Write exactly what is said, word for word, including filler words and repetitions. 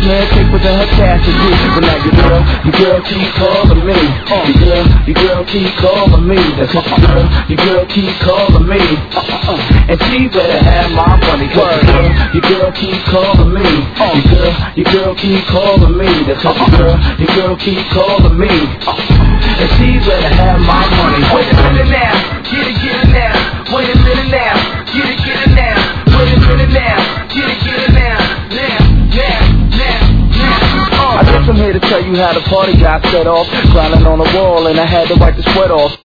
man take within her cash to do. But now your girl, your girl keep calling me. Uh, your girl, your girl keep calling me. That's what your girl, your girl keep calling me. Uh, uh, uh. And she better have my money. Cause your girl, your girl keep calling me. Uh, your girl, your girl keep calling me. That's what your girl, your girl keep calling me. Uh, uh. And she better have my money. Wait a minute now, get it, get it now. Wait a minute now, get it, get it now. Wait a minute now, get it, get it now. Now, now, now, now. Uh. I guess I'm here to tell you how the party got set off. Grinding on the wall and I had to wipe the sweat off.